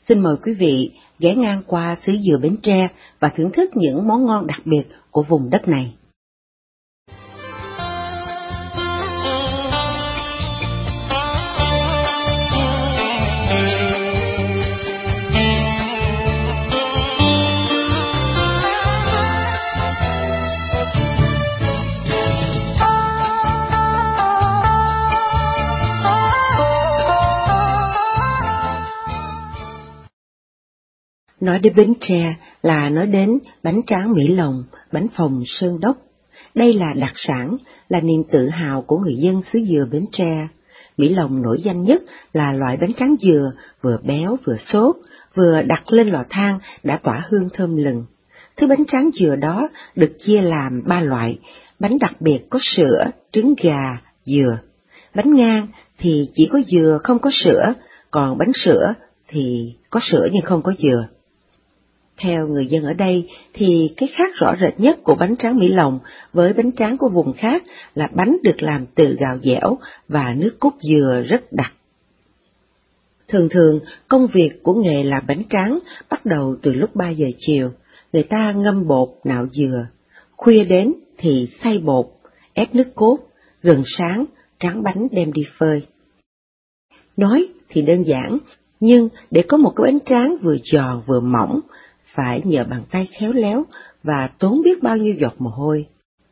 Xin mời quý vị ghé ngang qua xứ Dừa Bến Tre và thưởng thức những món ngon đặc biệt của vùng đất này. Nói đến Bến Tre là nói đến bánh tráng Mỹ Lòng, bánh phồng Sơn Đốc. Đây là đặc sản, là niềm tự hào của người dân xứ Dừa Bến Tre. Mỹ Lòng nổi danh nhất là loại bánh tráng dừa vừa béo vừa xốp, vừa đặt lên lò than đã tỏa hương thơm lừng. Thứ bánh tráng dừa đó được chia làm 3 loại, bánh đặc biệt có sữa, trứng gà, dừa. Bánh ngang thì chỉ có dừa không có sữa, còn bánh sữa thì có sữa nhưng không có dừa. Theo người dân ở đây thì cái khác rõ rệt nhất của bánh tráng Mỹ Lòng với bánh tráng của vùng khác là bánh được làm từ gạo dẻo và nước cốt dừa rất đặc. Thường thường, công việc của nghề làm bánh tráng bắt đầu từ lúc 3 giờ chiều, người ta ngâm bột nạo dừa, khuya đến thì xay bột, ép nước cốt, gần sáng tráng bánh đem đi phơi. Nói thì đơn giản, nhưng để có một cái bánh tráng vừa giòn vừa mỏng, phải nhờ bàn tay khéo léo và tốn biết bao nhiêu giọt mồ hôi.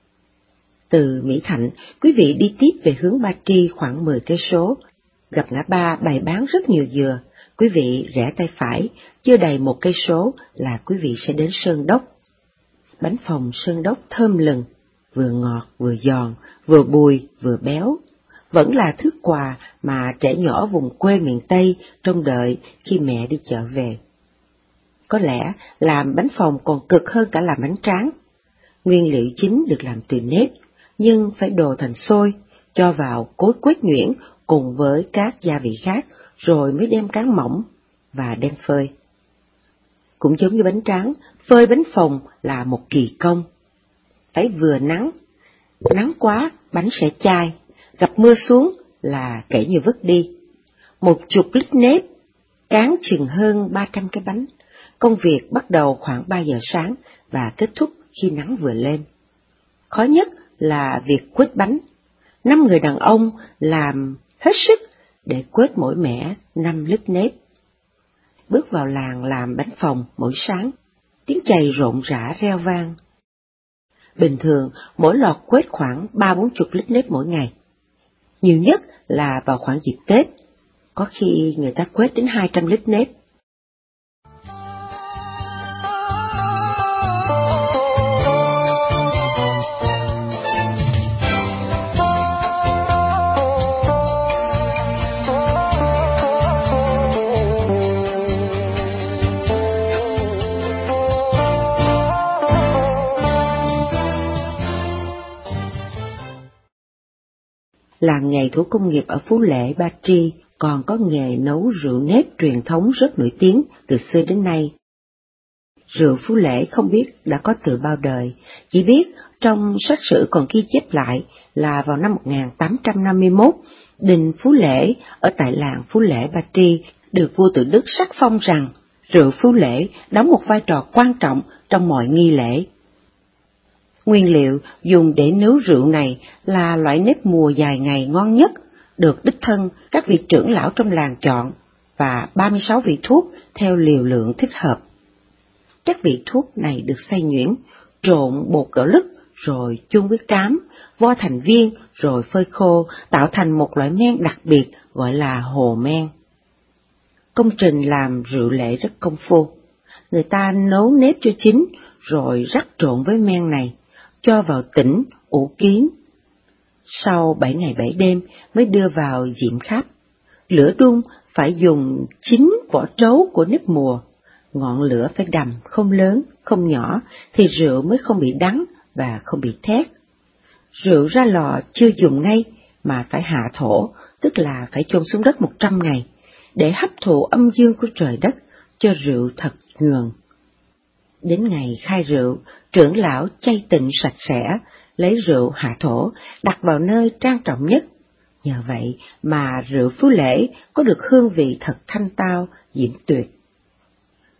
Từ Mỹ Thạnh, quý vị đi tiếp về hướng Ba Tri khoảng 10 cây số, gặp ngã ba bày bán rất nhiều dừa, quý vị rẽ tay phải, chưa đầy 1 cây số là quý vị sẽ đến Sơn Đốc. Bánh phồng Sơn Đốc thơm lừng, vừa ngọt vừa giòn, vừa bùi vừa béo, vẫn là thứ quà mà trẻ nhỏ vùng quê miền Tây trông đợi khi mẹ đi chợ về. Có lẽ làm bánh phồng còn cực hơn cả làm bánh tráng. Nguyên liệu chính được làm từ nếp, nhưng phải đồ thành xôi, cho vào cối quét nhuyễn cùng với các gia vị khác, rồi mới đem cán mỏng và đem phơi. Cũng giống như bánh tráng, phơi bánh phồng là một kỳ công. Phải vừa nắng, nắng quá bánh sẽ chai, gặp mưa xuống là kể như vứt đi. 10 lít nếp, cán chừng hơn 300 cái bánh. Công việc bắt đầu khoảng 3 giờ sáng và kết thúc khi nắng vừa lên. Khó nhất là việc quết bánh. 5 người đàn ông làm hết sức để quết mỗi mẻ 5 lít nếp. Bước vào làng làm bánh phồng mỗi sáng, tiếng chày rộn rã reo vang. Bình thường mỗi lọt quết khoảng 30-40 lít nếp mỗi ngày. Nhiều nhất là vào khoảng dịp Tết, có khi người ta quết đến 200 lít nếp. Làng nghề thủ công nghiệp ở Phú Lễ, Ba Tri còn có nghề nấu rượu nếp truyền thống rất nổi tiếng từ xưa đến nay. Rượu Phú Lễ không biết đã có từ bao đời, chỉ biết trong sách sử còn ghi chép lại là vào năm 1851, đình Phú Lễ ở tại làng Phú Lễ, Ba Tri được vua tự Đức sắc phong rằng rượu Phú Lễ đóng một vai trò quan trọng trong mọi nghi lễ. Nguyên liệu dùng để nấu rượu này là loại nếp mùa dài ngày ngon nhất, được đích thân các vị trưởng lão trong làng chọn, và 36 vị thuốc theo liều lượng thích hợp. Các vị thuốc này được xay nhuyễn, trộn bột gạo lứt, rồi chôn với cám, vo thành viên, rồi phơi khô, tạo thành một loại men đặc biệt gọi là hồ men. Công trình làm rượu Lễ rất công phu. Người ta nấu nếp cho chín, rồi rắc trộn với men này, cho vào tĩnh, ủ kín. Sau 7 ngày 7 đêm mới đưa vào diệm khắp. Lửa đun phải dùng 9 vỏ trấu của nếp mùa. Ngọn lửa phải đầm, không lớn, không nhỏ, thì rượu mới không bị đắng và không bị thét. Rượu ra lò chưa dùng ngay, mà phải hạ thổ, tức là phải chôn xuống đất 100 ngày, để hấp thụ âm dương của trời đất, cho rượu thật nhuần. Đến ngày khai rượu, trưởng lão chay tịnh sạch sẽ, lấy rượu hạ thổ, đặt vào nơi trang trọng nhất. Nhờ vậy mà rượu Phú Lễ có được hương vị thật thanh tao, diễm tuyệt.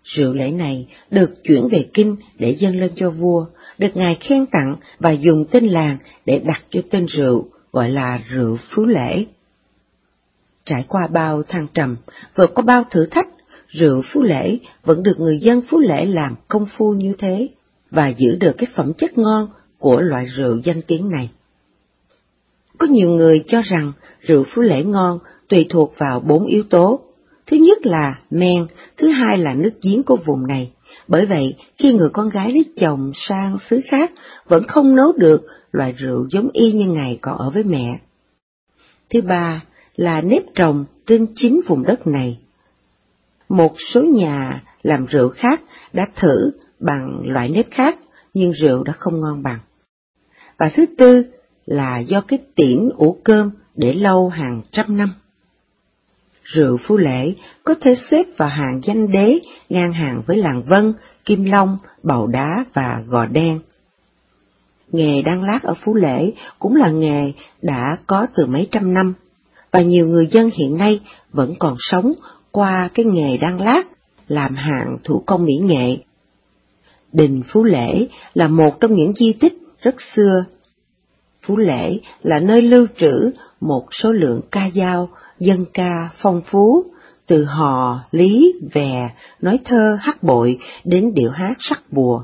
Rượu lễ này được chuyển về kinh để dâng lên cho vua, được ngài khen tặng và dùng tên làng để đặt cho tên rượu, gọi là rượu Phú Lễ. Trải qua bao thăng trầm, vượt qua bao thử thách, rượu Phú Lễ vẫn được người dân Phú Lễ làm công phu như thế, và giữ được cái phẩm chất ngon của loại rượu danh tiếng này. Có nhiều người cho rằng rượu Phú Lễ ngon tùy thuộc vào 4 yếu tố. Thứ nhất là men, thứ hai là nước giếng của vùng này. Bởi vậy, khi người con gái lấy chồng sang xứ khác, vẫn không nấu được loại rượu giống y như ngày còn ở với mẹ. Thứ ba là nếp trồng trên chính vùng đất này. Một số nhà làm rượu khác đã thử bằng loại nếp khác, nhưng rượu đã không ngon bằng. Và thứ tư là do cái tiễn ủ cơm để lâu hàng trăm năm. Rượu Phú Lễ có thể xếp vào hàng danh đế, ngang hàng với làng Vân, Kim Long, Bầu Đá và Gò Đen. Nghề đan lát ở Phú Lễ cũng là nghề đã có từ mấy trăm năm, và nhiều người dân hiện nay vẫn còn sống qua cái nghề đan lát, làm hàng thủ công mỹ nghệ. Đình Phú Lễ là một trong những di tích rất xưa. Phú Lễ là nơi lưu trữ một số lượng ca dao, dân ca phong phú, từ hò, lý, vè, nói thơ, hát bội đến điệu hát sắc bùa.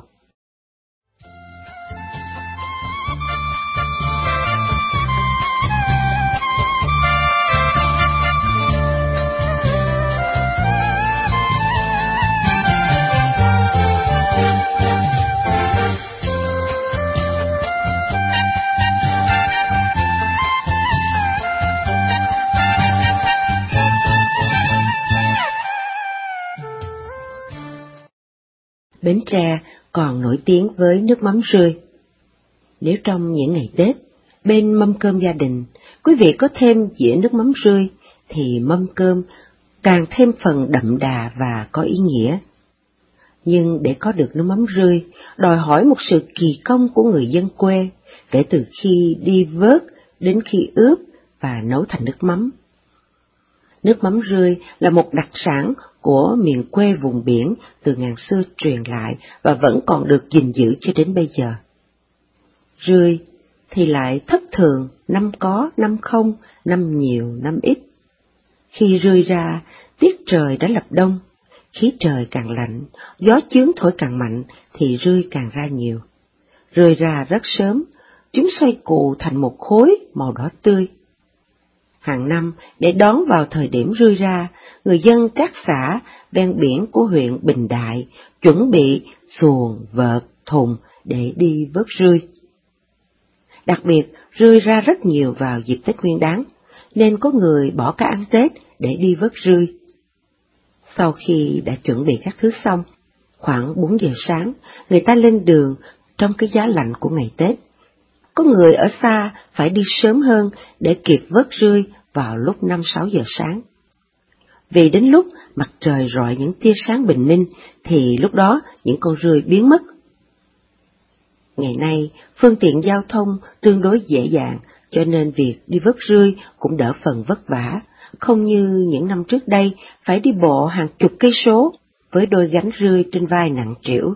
Bến Tre còn nổi tiếng với nước mắm rươi. Nếu trong những ngày Tết, bên mâm cơm gia đình, quý vị có thêm dĩa nước mắm rươi, thì mâm cơm càng thêm phần đậm đà và có ý nghĩa. Nhưng để có được nước mắm rươi, đòi hỏi một sự kỳ công của người dân quê, kể từ khi đi vớt đến khi ướp và nấu thành nước mắm. Nước mắm rươi là một đặc sản của miền quê vùng biển từ ngàn xưa truyền lại và vẫn còn được gìn giữ cho đến bây giờ. Rươi thì lại thất thường, năm có, năm không, năm nhiều, năm ít. Khi rươi ra, tiết trời đã lập đông, khí trời càng lạnh, gió chướng thổi càng mạnh thì rươi càng ra nhiều. Rươi ra rất sớm, chúng xoay cù thành một khối màu đỏ tươi. Hàng năm, để đón vào thời điểm rươi ra, người dân các xã ven biển của huyện Bình Đại chuẩn bị xuồng, vợt, thùng để đi vớt rươi. Đặc biệt, rươi ra rất nhiều vào dịp Tết Nguyên Đán, nên có người bỏ cả ăn Tết để đi vớt rươi. Sau khi đã chuẩn bị các thứ xong, khoảng 4 giờ sáng, người ta lên đường trong cái giá lạnh của ngày Tết. Có người ở xa phải đi sớm hơn để kịp vớt rươi vào lúc 5-6 giờ sáng. Vì đến lúc mặt trời rọi những tia sáng bình minh thì lúc đó những con rươi biến mất. Ngày nay, phương tiện giao thông tương đối dễ dàng, cho nên việc đi vớt rươi cũng đỡ phần vất vả, không như những năm trước đây phải đi bộ hàng chục cây số với đôi gánh rươi trên vai nặng trĩu.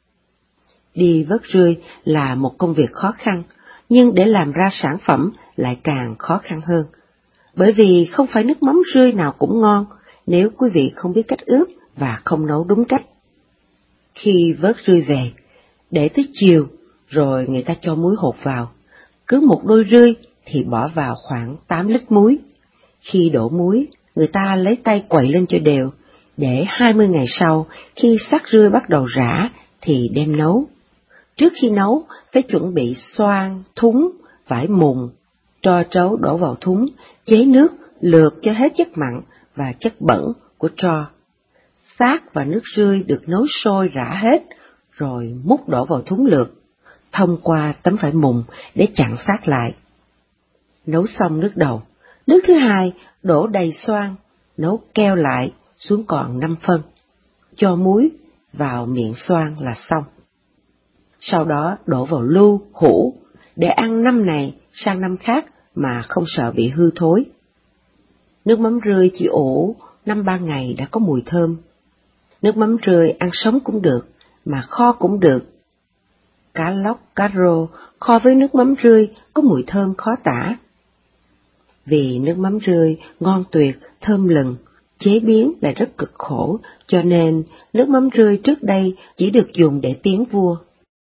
Đi vớt rươi là một công việc khó khăn, nhưng để làm ra sản phẩm lại càng khó khăn hơn. Bởi vì không phải nước mắm rươi nào cũng ngon nếu quý vị không biết cách ướp và không nấu đúng cách. Khi vớt rươi về, để tới chiều, rồi người ta cho muối hột vào. Cứ một đôi rươi thì bỏ vào khoảng 8 lít muối. Khi đổ muối, người ta lấy tay quậy lên cho đều, để 20 ngày sau, khi xác rươi bắt đầu rã thì đem nấu. Trước khi nấu, phải chuẩn bị xoang, thúng, vải mùng, tro trấu đổ vào thúng, chế nước, lượt cho hết chất mặn và chất bẩn của tro. Xác và nước rươi được nấu sôi rã hết, rồi múc đổ vào thúng lượt, thông qua tấm vải mùng để chặn xác lại. Nấu xong nước đầu, nước thứ hai đổ đầy xoang, nấu keo lại xuống còn 5 phân, cho muối vào miệng xoang là xong. Sau đó đổ vào lu, hũ, để ăn năm này sang năm khác mà không sợ bị hư thối. Nước mắm rươi chỉ ủ 5-3 ngày đã có mùi thơm. Nước mắm rươi ăn sống cũng được, mà kho cũng được. Cá lóc, cá rô kho với nước mắm rươi có mùi thơm khó tả. Vì nước mắm rươi ngon tuyệt, thơm lừng, chế biến lại rất cực khổ, cho nên nước mắm rươi trước đây chỉ được dùng để tiến vua.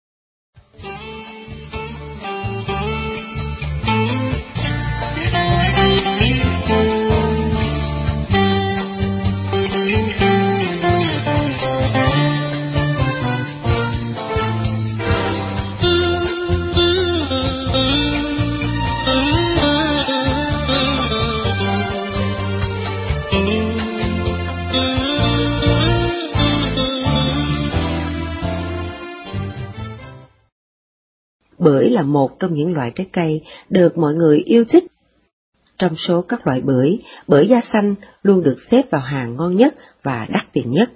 Bưởi là một trong những loại trái cây được mọi người yêu thích. Trong số các loại bưởi, bưởi da xanh luôn được xếp vào hàng ngon nhất và đắt tiền nhất.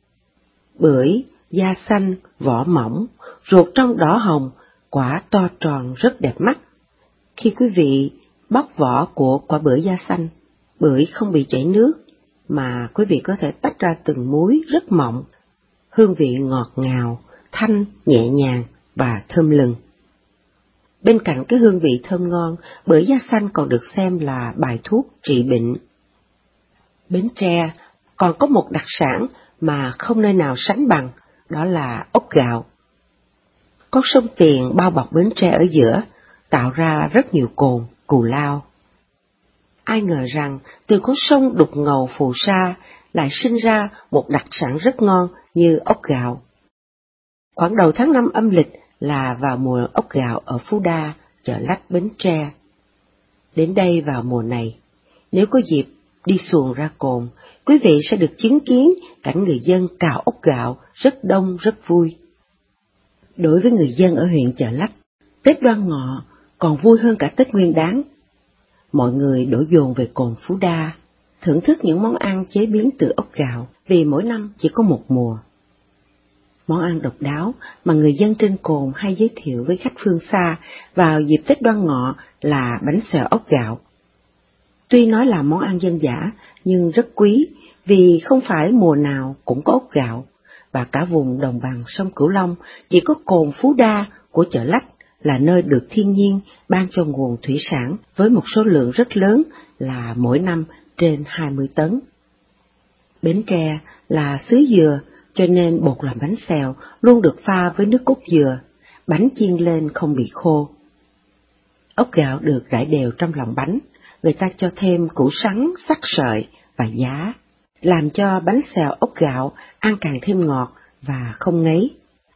Bưởi, da xanh, vỏ mỏng, ruột trong đỏ hồng, quả to tròn rất đẹp mắt. Khi quý vị bóc vỏ của quả bưởi da xanh, bưởi không bị chảy nước, mà quý vị có thể tách ra từng múi rất mọng, hương vị ngọt ngào, thanh, nhẹ nhàng và thơm lừng. Bên cạnh cái hương vị thơm ngon, bưởi da xanh còn được xem là bài thuốc trị bệnh. Bến Tre còn có một đặc sản mà không nơi nào sánh bằng, đó là ốc gạo. Con sông Tiền bao bọc Bến Tre ở giữa, tạo ra rất nhiều cồn, cù lao. Ai ngờ rằng từ con sông đục ngầu phù sa lại sinh ra một đặc sản rất ngon như ốc gạo. Khoảng đầu tháng 5 âm lịch là vào mùa ốc gạo ở Phú Đa, Chợ Lách, Bến Tre. Đến đây vào mùa này, nếu có dịp đi xuồng ra cồn, quý vị sẽ được chứng kiến cảnh người dân cào ốc gạo rất đông rất vui. Đối với người dân ở huyện Chợ Lách, Tết Đoan Ngọ còn vui hơn cả Tết Nguyên Đán. Mọi người đổ dồn về cồn Phú Đa, thưởng thức những món ăn chế biến từ ốc gạo vì mỗi năm chỉ có một mùa. Món ăn độc đáo mà người dân trên cồn hay giới thiệu với khách phương xa vào dịp Tết Đoan Ngọ là bánh xèo ốc gạo. Tuy nói là món ăn dân dã nhưng rất quý vì không phải mùa nào cũng có ốc gạo, và cả vùng đồng bằng sông Cửu Long chỉ có cồn Phú Đa của Chợ Lách là nơi được thiên nhiên ban cho nguồn thủy sản với một số lượng rất lớn là mỗi năm trên 20 tấn. Bến Tre là xứ dừa, cho nên bột làm bánh xèo luôn được pha với nước cốt dừa, bánh chiên lên không bị khô. Ốc gạo được rải đều trong lòng bánh, người ta cho thêm củ sắn, sắc sợi và giá, làm cho bánh xèo ốc gạo ăn càng thêm ngọt và không ngấy.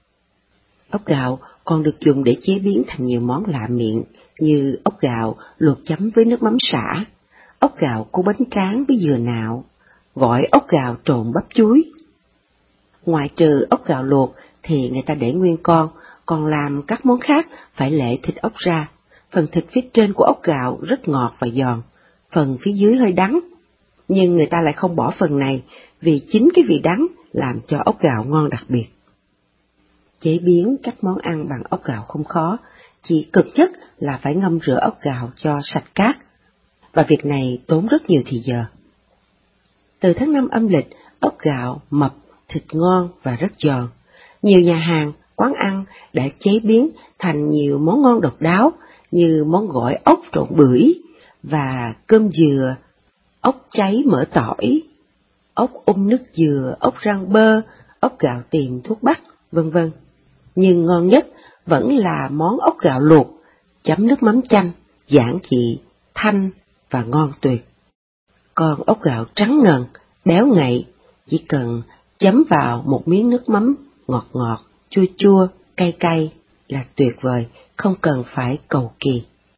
Ốc gạo còn được dùng để chế biến thành nhiều món lạ miệng như ốc gạo luộc chấm với nước mắm sả, ốc gạo cuốn bánh tráng với dừa nạo, gỏi ốc gạo trộn bắp chuối. Ngoại trừ ốc gạo luộc thì người ta để nguyên con, còn làm các món khác phải lệ thịt ốc ra. Phần thịt phía trên của ốc gạo rất ngọt và giòn, phần phía dưới hơi đắng. Nhưng người ta lại không bỏ phần này vì chính cái vị đắng làm cho ốc gạo ngon đặc biệt. Chế biến các món ăn bằng ốc gạo không khó, chỉ cực nhất là phải ngâm rửa ốc gạo cho sạch cát, và việc này tốn rất nhiều thì giờ. Từ tháng 5 âm lịch, ốc gạo mập, thịt ngon và rất giòn. Nhiều nhà hàng, quán ăn đã chế biến thành nhiều món ngon độc đáo như món gỏi ốc trộn bưởi và cơm dừa, ốc cháy mỡ tỏi, ốc nước dừa, ốc rang bơ, ốc gạo tìm thuốc bắc, vân vân. Nhưng ngon nhất vẫn là món ốc gạo luộc, chấm nước mắm chanh, giản dị, thanh và ngon tuyệt. Còn ốc gạo trắng ngần, béo ngậy, chỉ cần chấm vào một miếng nước mắm ngọt ngọt, chua chua, cay cay là tuyệt vời, không cần phải cầu kỳ.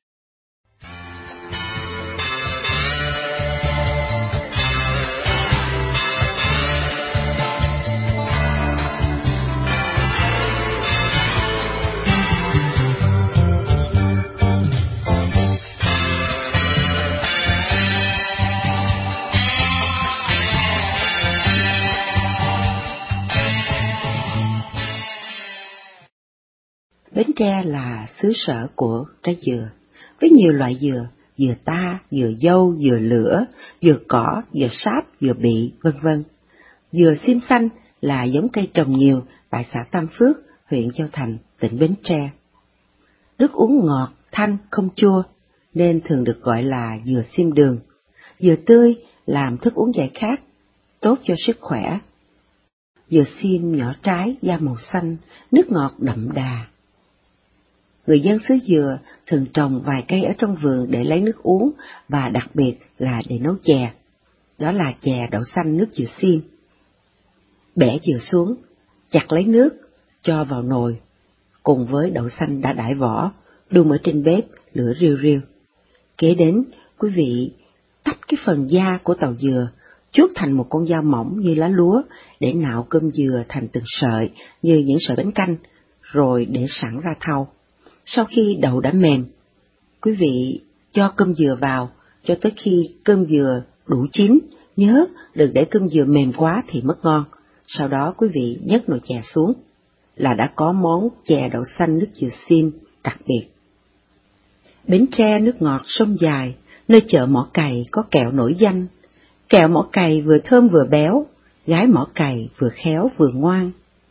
Bến Tre là xứ sở của trái dừa, với nhiều loại dừa, dừa ta, dừa dâu, dừa lửa, dừa cỏ, dừa sáp, dừa bị, vân vân. Dừa xiêm xanh là giống cây trồng nhiều tại xã Tam Phước, huyện Châu Thành, tỉnh Bến Tre. Nước uống ngọt, thanh, không chua, nên thường được gọi là dừa xiêm đường. Dừa tươi làm thức uống giải khát, tốt cho sức khỏe. Dừa xiêm nhỏ trái, da màu xanh, nước ngọt đậm đà. Người dân xứ Dừa thường trồng vài cây ở trong vườn để lấy nước uống và đặc biệt là để nấu chè. Đó là chè đậu xanh nước dừa xiêm. Bẻ dừa xuống, chặt lấy nước, cho vào nồi, cùng với đậu xanh đã đãi vỏ, đun ở trên bếp, lửa riu riu. Kế đến, quý vị tách cái phần da của tàu dừa, chuốt thành một con dao mỏng như lá lúa để nạo cơm dừa thành từng sợi như những sợi bánh canh, rồi để sẵn ra thau. Sau khi đậu đã mềm, quý vị cho cơm dừa vào cho tới khi cơm dừa đủ chín, nhớ đừng để cơm dừa mềm quá thì mất ngon. Sau đó quý vị nhấc nồi chè xuống là đã có món chè đậu xanh nước dừa xiêm đặc biệt. Bến Tre nước ngọt sông dài, nơi chợ Mỏ Cày có kẹo nổi danh. Kẹo Mỏ Cày vừa thơm vừa béo, gái Mỏ Cày vừa khéo vừa ngoan.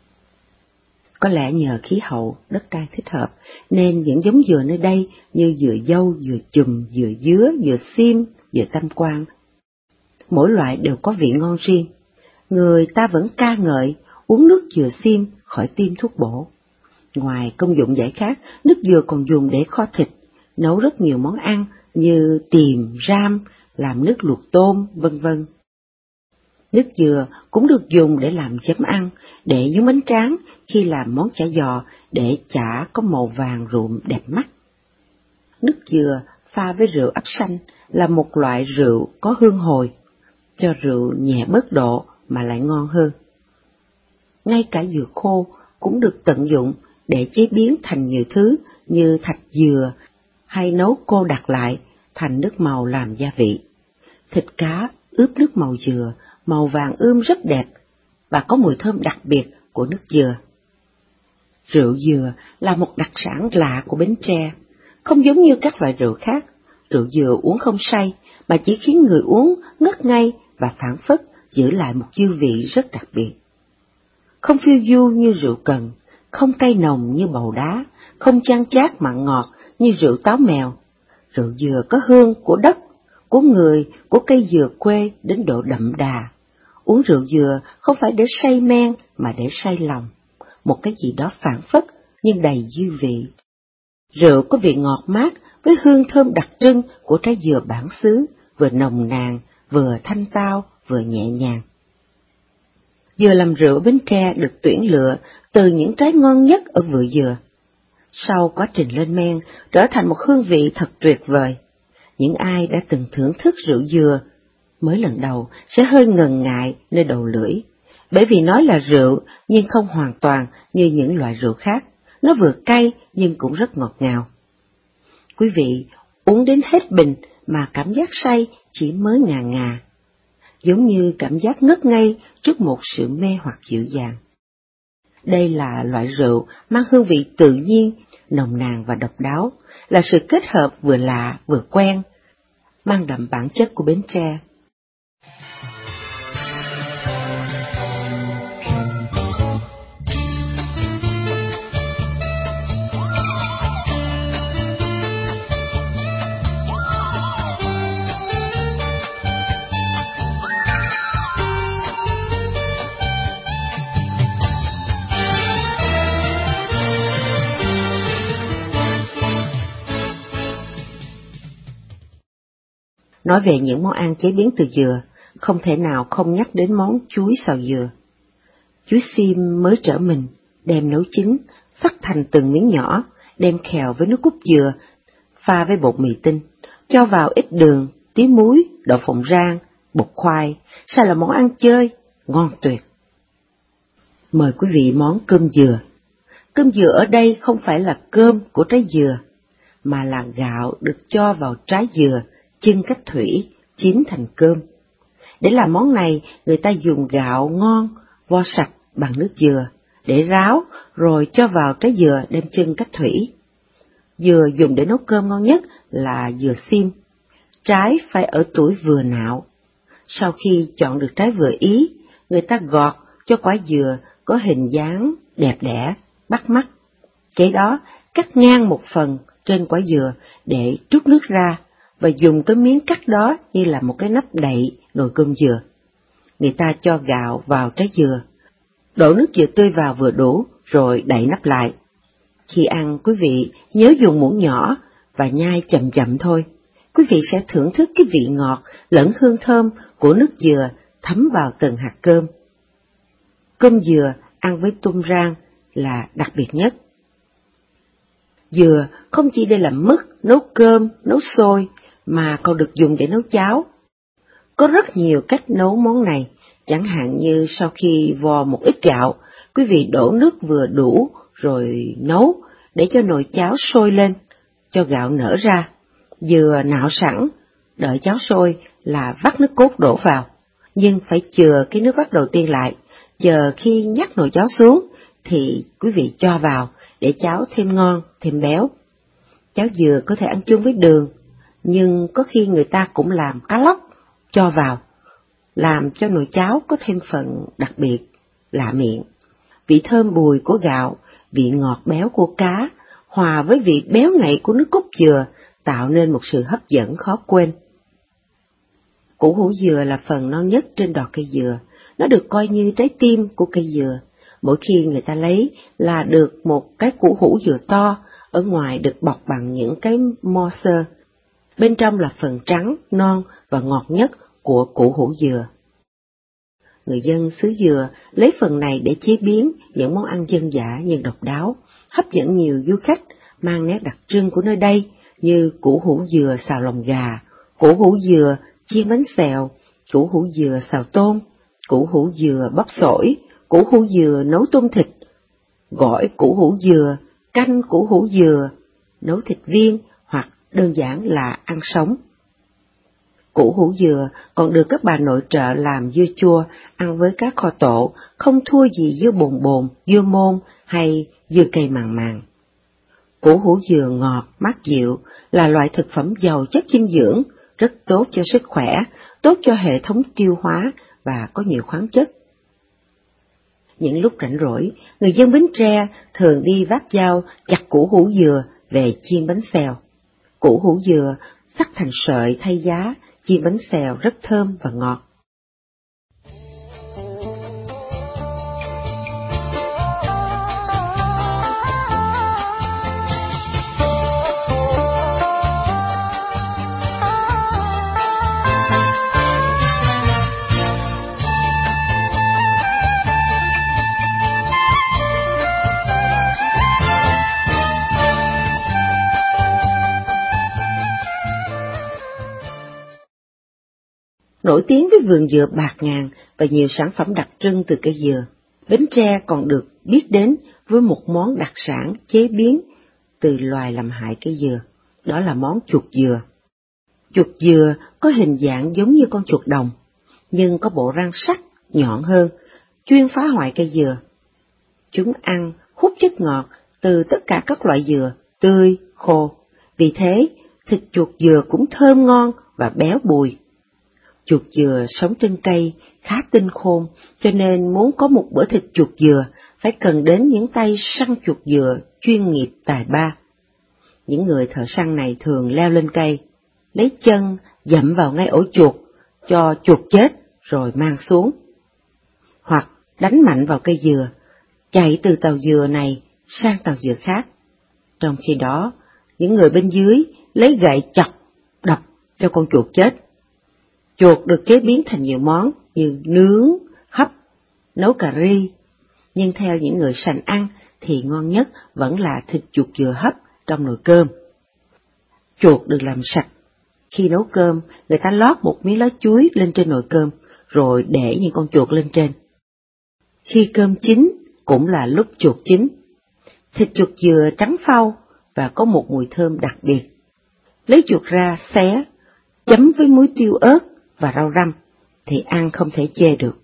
Có lẽ nhờ khí hậu, đất đai thích hợp, nên những giống dừa nơi đây như dừa dâu, dừa chùm, dừa dứa, dừa xiêm, dừa tam quan, mỗi loại đều có vị ngon riêng. Người ta vẫn ca ngợi uống nước dừa xiêm khỏi tiêm thuốc bổ. Ngoài công dụng giải khát, nước dừa còn dùng để kho thịt, nấu rất nhiều món ăn như tiềm, ram, làm nước luộc tôm, vân vân. Nước dừa cũng được dùng để làm chấm ăn, để nhúng bánh tráng khi làm món chả giò để chả có màu vàng rụm đẹp mắt. Nước dừa pha với rượu ấp xanh là một loại rượu có hương hồi, cho rượu nhẹ bớt độ mà lại ngon hơn. Ngay cả dừa khô cũng được tận dụng để chế biến thành nhiều thứ như thạch dừa hay nấu cô đặc lại thành nước màu làm gia vị. Thịt cá ướp nước màu dừa, màu vàng ươm rất đẹp và có mùi thơm đặc biệt của nước dừa. Rượu dừa là một đặc sản lạ của Bến Tre, không giống như các loại rượu khác. Rượu dừa uống không say mà chỉ khiến người uống ngất ngây và phảng phất giữ lại một dư vị rất đặc biệt. Không phiêu du như rượu cần, không cay nồng như bầu đá, không chan chát mặn ngọt như rượu táo mèo. Rượu dừa có hương của đất, của người, của cây dừa quê đến độ đậm đà. Uống rượu dừa không phải để say men mà để say lòng, một cái gì đó phảng phất nhưng đầy dư vị. Rượu có vị ngọt mát với hương thơm đặc trưng của trái dừa bản xứ, vừa nồng nàn, vừa thanh tao, vừa nhẹ nhàng. Dừa làm rượu Bến Tre được tuyển lựa từ những trái ngon nhất ở vựa dừa. Sau quá trình lên men, trở thành một hương vị thật tuyệt vời. Những ai đã từng thưởng thức rượu dừa mới lần đầu sẽ hơi ngần ngại nơi đầu lưỡi, bởi vì nó là rượu nhưng không hoàn toàn như những loại rượu khác, nó vừa cay nhưng cũng rất ngọt ngào. Quý vị uống đến hết bình mà cảm giác say chỉ mới ngà ngà, giống như cảm giác ngất ngây trước một sự mê hoặc dịu dàng. Đây là loại rượu mang hương vị tự nhiên, nồng nàn và độc đáo, là sự kết hợp vừa lạ vừa quen, mang đậm bản chất của Bến Tre. Nói về những món ăn chế biến từ dừa, không thể nào không nhắc đến món chuối xào dừa. Chuối xiêm mới trở mình, đem nấu chín, cắt thành từng miếng nhỏ, đem khèo với nước cốt dừa, pha với bột mì tinh, cho vào ít đường, tí muối, đậu phộng rang, bột khoai, sao là món ăn chơi, ngon tuyệt. Mời quý vị món cơm dừa. Cơm dừa ở đây không phải là cơm của trái dừa, mà là gạo được cho vào trái dừa, chưng cách thủy, chín thành cơm. Để làm món này, người ta dùng gạo ngon, vo sạch bằng nước dừa, để ráo, rồi cho vào trái dừa đem chưng cách thủy. Dừa dùng để nấu cơm ngon nhất là dừa xiêm. Trái phải ở tuổi vừa nạo. Sau khi chọn được trái vừa ý, người ta gọt, cho quả dừa có hình dáng đẹp đẽ, bắt mắt. Kế đó, cắt ngang một phần trên quả dừa để trút nước ra, và dùng cái miếng cắt đó như là một cái nắp đậy nồi cơm dừa. Người ta cho gạo vào trái dừa, đổ nước dừa tươi vào vừa đủ, rồi đậy nắp lại. Khi ăn, quý vị nhớ dùng muỗng nhỏ và nhai chậm chậm thôi. Quý vị sẽ thưởng thức cái vị ngọt lẫn hương thơm của nước dừa thấm vào từng hạt cơm. Cơm dừa ăn với tôm rang là đặc biệt nhất. Dừa không chỉ để làm mứt, nấu cơm, nấu xôi, mà còn được dùng để nấu cháo. Có rất nhiều cách nấu món này, chẳng hạn như sau khi vo một ít gạo, quý vị đổ nước vừa đủ rồi nấu để cho nồi cháo sôi lên, cho gạo nở ra. Dừa nạo sẵn, đợi cháo sôi là vắt nước cốt đổ vào, nhưng phải chừa cái nước vắt đầu tiên lại, chờ khi nhắc nồi cháo xuống thì quý vị cho vào để cháo thêm ngon, thêm béo. Cháo dừa có thể ăn chung với đường, nhưng có khi người ta cũng làm cá lóc cho vào, làm cho nồi cháo có thêm phần đặc biệt, lạ miệng. Vị thơm bùi của gạo, vị ngọt béo của cá, hòa với vị béo ngậy của nước cốt dừa, tạo nên một sự hấp dẫn khó quên. Củ hủ dừa là phần non nhất trên đọt cây dừa, nó được coi như trái tim của cây dừa. Mỗi khi người ta lấy là được một cái củ hủ dừa to, ở ngoài được bọc bằng những cái mo xơ. Bên trong là phần trắng, non và ngọt nhất của củ hủ dừa. Người dân xứ dừa lấy phần này để chế biến những món ăn dân dã nhưng độc đáo, hấp dẫn nhiều du khách, mang nét đặc trưng của nơi đây như củ hủ dừa xào lòng gà, củ hủ dừa chiên bánh xèo, củ hủ dừa xào tôm, củ hủ dừa bắp xổi, củ hủ dừa nấu tôm thịt, gỏi củ hủ dừa, canh củ hủ dừa, nấu thịt viên hoặc đơn giản là ăn sống. Củ hủ dừa còn được các bà nội trợ làm dưa chua, ăn với cá kho tộ, không thua gì dưa bồn bồn, dưa môn hay dưa cây màng màng. Củ hủ dừa ngọt, mát dịu, là loại thực phẩm giàu chất dinh dưỡng, rất tốt cho sức khỏe, tốt cho hệ thống tiêu hóa và có nhiều khoáng chất. Những lúc rảnh rỗi, người dân Bến Tre thường đi vác dao chặt củ hủ dừa về chiên bánh xèo. Củ hủ dừa sắc thành sợi thay giá, chiên bánh xèo rất thơm và ngọt. Nổi tiếng với vườn dừa bạt ngàn và nhiều sản phẩm đặc trưng từ cây dừa, Bến Tre còn được biết đến với một món đặc sản chế biến từ loài làm hại cây dừa, đó là món chuột dừa. Chuột dừa có hình dạng giống như con chuột đồng, nhưng có bộ răng sắc, nhọn hơn, chuyên phá hoại cây dừa. Chúng ăn, hút chất ngọt từ tất cả các loại dừa, tươi, khô, vì thế thịt chuột dừa cũng thơm ngon và béo bùi. Chuột dừa sống trên cây, khá tinh khôn, cho nên muốn có một bữa thịt chuột dừa, phải cần đến những tay săn chuột dừa chuyên nghiệp tài ba. Những người thợ săn này thường leo lên cây, lấy chân dẫm vào ngay ổ chuột, cho chuột chết rồi mang xuống. Hoặc đánh mạnh vào cây dừa, chạy từ tàu dừa này sang tàu dừa khác. Trong khi đó, những người bên dưới lấy gậy chọc, đập cho con chuột chết. Chuột được chế biến thành nhiều món như nướng, hấp, nấu cà ri, nhưng theo những người sành ăn thì ngon nhất vẫn là thịt chuột dừa hấp trong nồi cơm. Chuột được làm sạch. Khi nấu cơm, người ta lót một miếng lá chuối lên trên nồi cơm, rồi để những con chuột lên trên. Khi cơm chín, cũng là lúc chuột chín. Thịt chuột dừa trắng phau và có một mùi thơm đặc biệt. Lấy chuột ra xé, chấm với muối tiêu ớt và rau răm, thì ăn không thể chê được.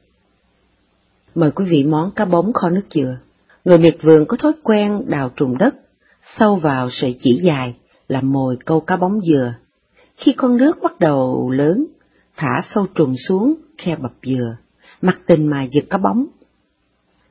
Mời quý vị món cá bống kho nước dừa. Người miệt vườn có thói quen đào trùm đất, sâu vào sợi chỉ dài, làm mồi câu cá bống dừa. Khi con nước bắt đầu lớn, thả sâu trùm xuống khe bập dừa, mặc tình mà giật cá bống.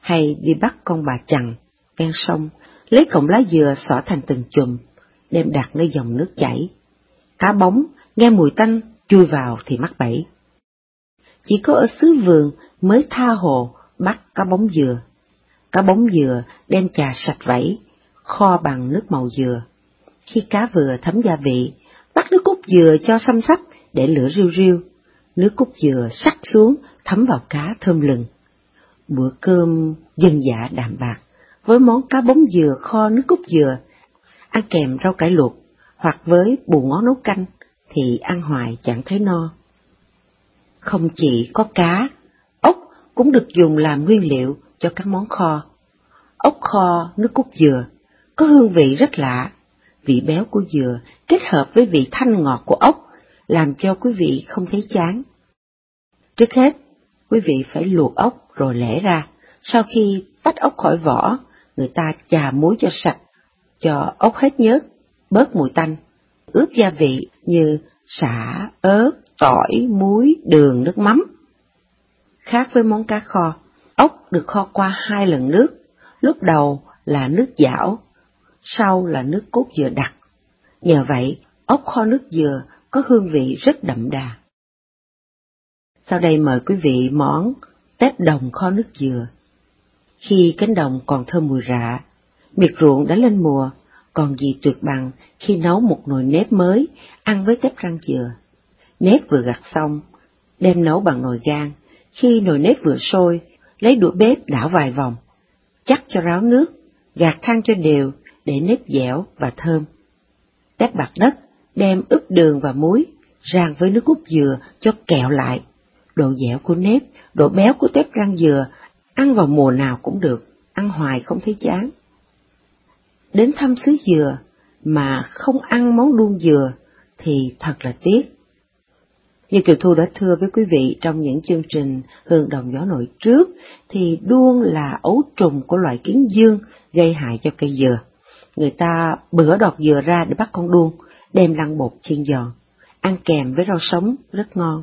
hay đi bắt con bà chằn ven sông, lấy cọng lá dừa xỏ thành từng chùm, đem đặt nơi dòng nước chảy. Cá bống nghe mùi tanh chui vào thì mắc bẫy. Chỉ có ở xứ Vườn mới tha hồ bắt cá bống dừa. Cá bống dừa đem chà sạch vảy, kho bằng nước màu dừa. Khi cá vừa thấm gia vị, bắt nước cốt dừa cho xăm xắp để lửa riu riu. Nước cốt dừa sắc xuống thấm vào cá thơm lừng. Bữa cơm dân dã đạm bạc với món cá bống dừa kho nước cốt dừa, ăn kèm rau cải luộc hoặc với bù ngó nấu canh thì ăn hoài chẳng thấy no. Không chỉ có cá, ốc cũng được dùng làm nguyên liệu cho các món kho. Ốc kho nước cốt dừa có hương vị rất lạ, vị béo của dừa kết hợp với vị thanh ngọt của ốc làm cho quý vị không thấy chán. Trước hết, quý vị phải luộc ốc rồi lẻ ra. Sau khi tách ốc khỏi vỏ, người ta chà muối cho sạch, cho ốc hết nhớt, bớt mùi tanh. Ướp gia vị như sả, ớt, tỏi, muối, đường, nước mắm. Khác với món cá kho, ốc được kho qua 2 lần nước, lúc đầu là nước dảo, sau là nước cốt dừa đặc. Nhờ vậy, ốc kho nước dừa có hương vị rất đậm đà. Sau đây mời quý vị món tép đồng kho nước dừa. Khi cánh đồng còn thơm mùi rạ, miệt ruộng đã lên mùa, còn gì tuyệt bằng khi nấu một nồi nếp mới, ăn với tép rang dừa. Nếp vừa gặt xong, đem nấu bằng nồi gang. Khi nồi nếp vừa sôi, lấy đũa bếp đảo vài vòng, chắc cho ráo nước, gạt than cho đều để nếp dẻo và thơm. Tép bạc đất, đem ướp đường và muối, rang với nước cốt dừa cho kẹo lại. Độ dẻo của nếp, độ béo của tép rang dừa, ăn vào mùa nào cũng được, ăn hoài không thấy chán. Đến thăm xứ dừa mà không ăn món đuông dừa thì thật là tiếc. Như Kiều Thu đã thưa với quý vị trong những chương trình Hương Đồng Gió Nổi trước, thì đuông là ấu trùng của loài kiến dương gây hại cho cây dừa. Người ta bữa đọt dừa ra để bắt con đuông, đem lăn bột chiên giòn, ăn kèm với rau sống rất ngon.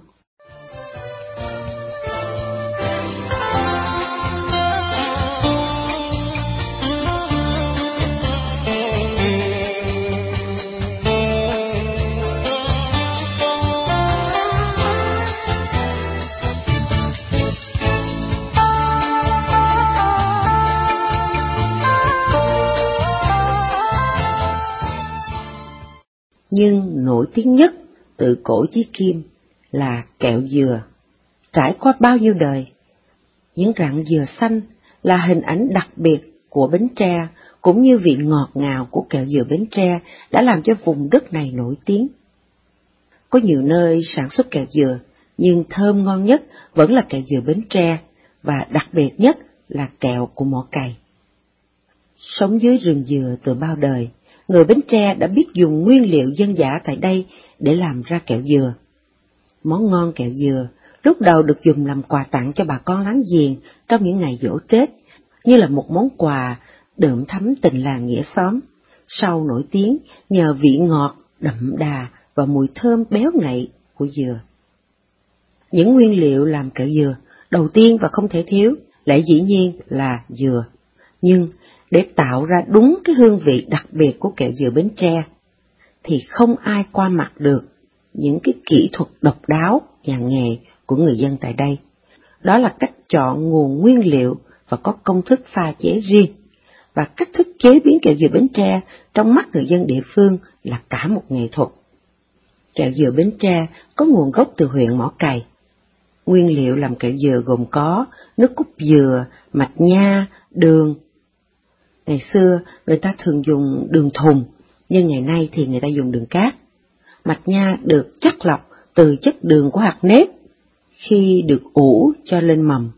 Nhưng nổi tiếng nhất từ cổ chí kim là kẹo dừa. Trải qua bao nhiêu đời, những rặng dừa xanh là hình ảnh đặc biệt của Bến Tre, cũng như vị ngọt ngào của kẹo dừa Bến Tre đã làm cho vùng đất này nổi tiếng. Có nhiều nơi sản xuất kẹo dừa, nhưng thơm ngon nhất vẫn là kẹo dừa Bến Tre, và đặc biệt nhất là kẹo của mỏ cày. Sống dưới rừng dừa từ bao đời, người Bến Tre đã biết dùng nguyên liệu dân dã tại đây để làm ra kẹo dừa. Món ngon kẹo dừa lúc đầu được dùng làm quà tặng cho bà con láng giềng trong những ngày giỗ Tết, như là một món quà đượm thắm tình làng nghĩa xóm. Sau nổi tiếng nhờ vị ngọt, đậm đà và mùi thơm béo ngậy của dừa. Những nguyên liệu làm kẹo dừa đầu tiên và không thể thiếu lẽ dĩ nhiên là dừa. Nhưng để tạo ra đúng cái hương vị đặc biệt của kẹo dừa Bến Tre, thì không ai qua mặt được những cái kỹ thuật độc đáo, nhà nghề của người dân tại đây. Đó là cách chọn nguồn nguyên liệu và có công thức pha chế riêng, và cách thức chế biến kẹo dừa Bến Tre trong mắt người dân địa phương là cả một nghệ thuật. Kẹo dừa Bến Tre có nguồn gốc từ huyện Mỏ Cày. Nguyên liệu làm kẹo dừa gồm có nước cốt dừa, mạch nha, đường. Ngày xưa người ta thường dùng đường thùng, nhưng ngày nay thì người ta dùng đường cát. Mạch nha được chắt lọc từ chất đường của hạt nếp khi được ủ cho lên mầm.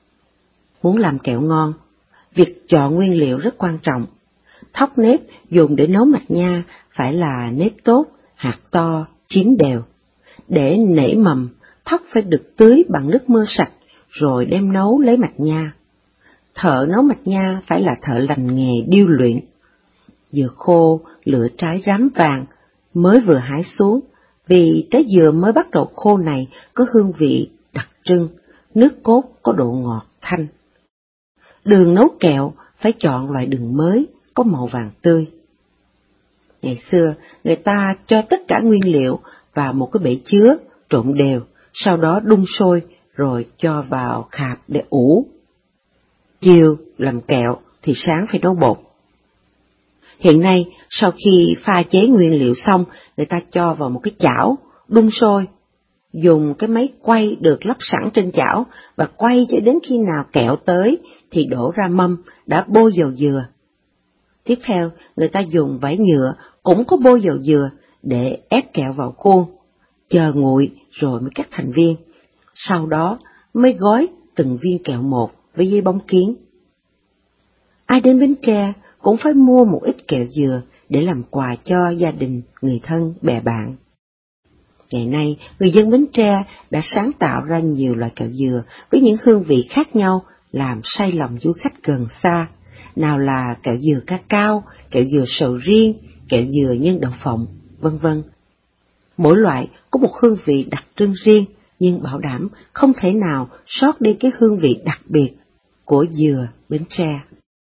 Muốn làm kẹo ngon, việc chọn nguyên liệu rất quan trọng. Thóc nếp dùng để nấu mạch nha phải là nếp tốt, hạt to, chín đều. Để nảy mầm, thóc phải được tưới bằng nước mưa sạch rồi đem nấu lấy mạch nha. Thợ nấu mạch nha phải là thợ lành nghề điêu luyện. Dừa khô lựa trái rám vàng mới vừa hái xuống, vì trái dừa mới bắt đầu khô này có hương vị đặc trưng, nước cốt có độ ngọt thanh. Đường nấu kẹo phải chọn loại đường mới, có màu vàng tươi. Ngày xưa, người ta cho tất cả nguyên liệu vào một cái bể chứa, trộn đều, sau đó đun sôi rồi cho vào khạp để ủ. Chiều làm kẹo thì sáng phải nấu bột. Hiện nay, sau khi pha chế nguyên liệu xong, người ta cho vào một cái chảo, đun sôi, dùng cái máy quay được lắp sẵn trên chảo và quay cho đến khi nào kẹo tới thì đổ ra mâm đã bôi dầu dừa. Tiếp theo, người ta dùng vải nhựa cũng có bôi dầu dừa để ép kẹo vào khuôn, chờ nguội rồi mới cắt thành viên. Sau đó mới gói từng viên kẹo một với giấy bóng kiến. Ai đến Bến Tre cũng phải mua một ít kẹo dừa để làm quà cho gia đình, người thân, bè bạn. Ngày nay, người dân Bến Tre đã sáng tạo ra nhiều loại kẹo dừa với những hương vị khác nhau làm say lòng du khách gần xa. Nào là kẹo dừa ca cao, kẹo dừa sầu riêng, kẹo dừa nhân đậu phộng, vân vân. Mỗi loại có một hương vị đặc trưng riêng, nhưng bảo đảm không thể nào sót đi cái hương vị đặc biệt của dừa Bến Tre.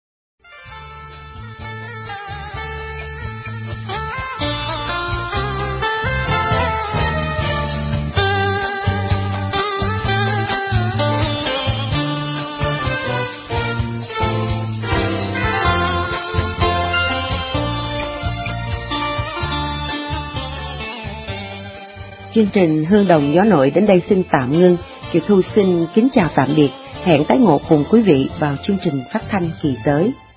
Chương trình Hương Đồng Gió Nội đến đây xin tạm ngưng. Kiều Thu xin kính chào tạm biệt, hẹn tái ngộ cùng quý vị vào chương trình phát thanh kỳ tới.